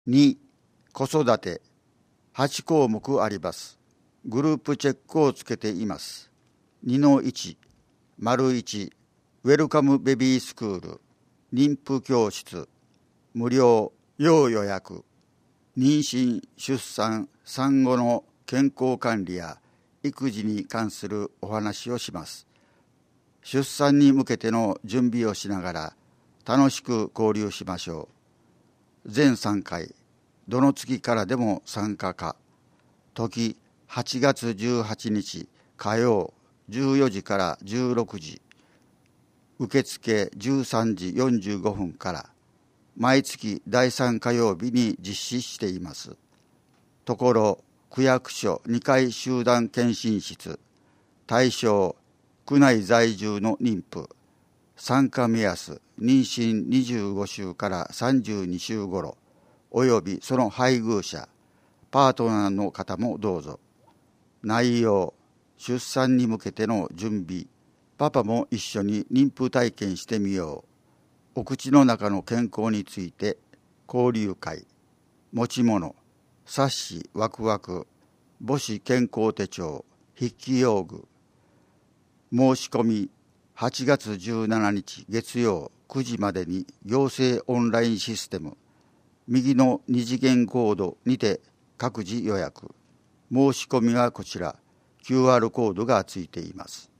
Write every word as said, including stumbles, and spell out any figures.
に、子育て。はち項目あります。グループチェックをつけています。にのいち、丸いち、ウェルカムベビースクール、妊婦教室、無料、要予約、妊娠、出産、産後の健康管理や育児に関するお話をします。出産に向けての準備をしながら楽しく交流しましょう。全さんかい、どの月からでも参加可。時はちがつじゅうはちにち火曜じゅうよじからじゅうろくじ。受付じゅうさんじよんじゅうごふんから。毎月だいさん火曜日に実施しています。ところ区役所にかい集団検診室。対象区内在住の妊婦。参加目安妊娠にじゅうごしゅうからさんじゅうにしゅう頃およびその配偶者パートナーの方もどうぞ。内容、出産に向けての準備。パパも一緒に妊婦体験してみよう。お口の中の健康について交流会。持ち物、冊子ワクワク、母子健康手帳、筆記用具。申し込みはちがつじゅうしちにち月曜くじまでに行政オンラインシステム右の二次元コードにて各自予約。申し込みはこちら キューアール コードがついています。